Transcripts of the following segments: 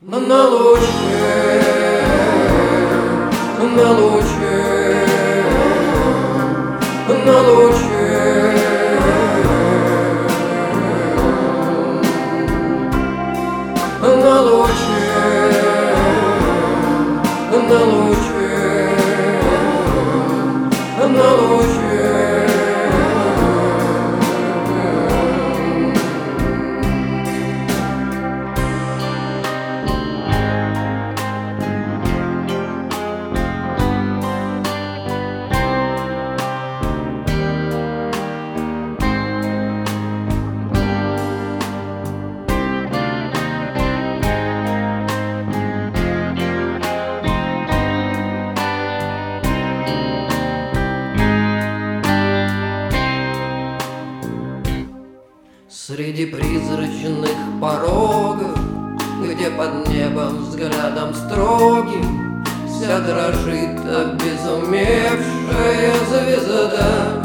На луче, на луче, на луче, на луче, на луче, на луче. Среди призрачных порогов, где под небом взглядом строгим вся дрожит обезумевшая звезда.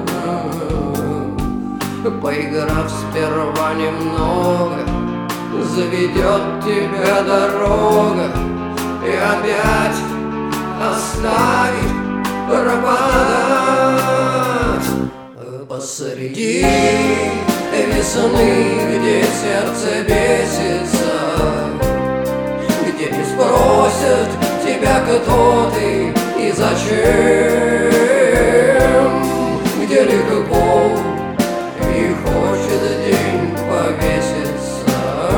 Поиграв сперва немного, заведет тебя дорога и опять оставит пропадать посреди весны, где сердце бесится, где не спросят тебя, кто ты и зачем, где легко и хочет день повеситься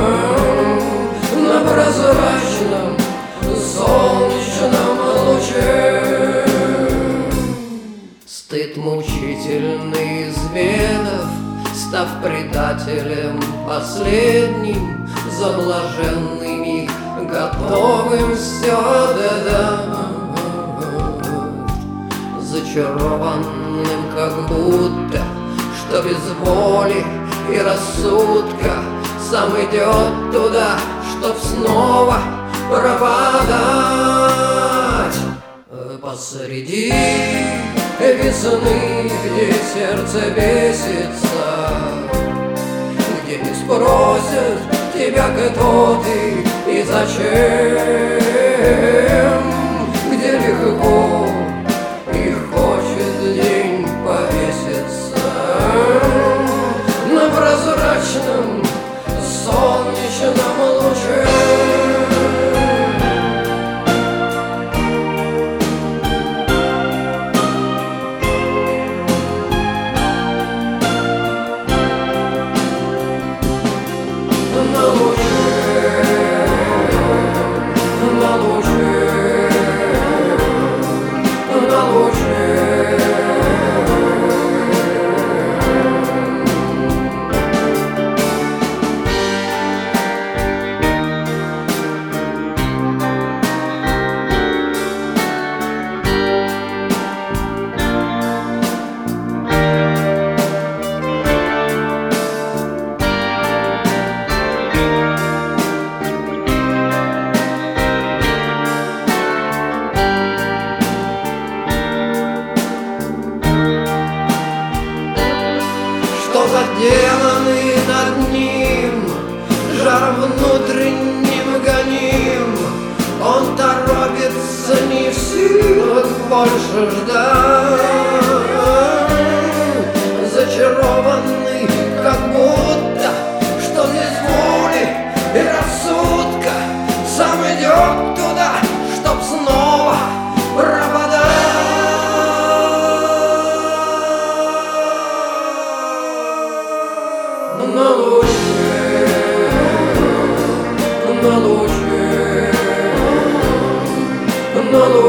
на прозрачном солнечном луче. Стыд мучительный изведав, став предателем последним, за блаженными готовым все отдать, зачарованным как будто, что без воли и рассудка сам идет туда, чтоб снова пропадать посреди весны, где сердце бесится, где не спросят тебя, кто ты и зачем, где легко и хочет день повеситься на прозрачном солнечном луче. На луче, на луче, на луче. Заделанный над ним жаром внутренним гоним, он торопится, не в силах больше ждать, зачарованный как будто, что без воли и рассудка сам идет туда, чтоб снова пропадать. На луче, на луче, на луче.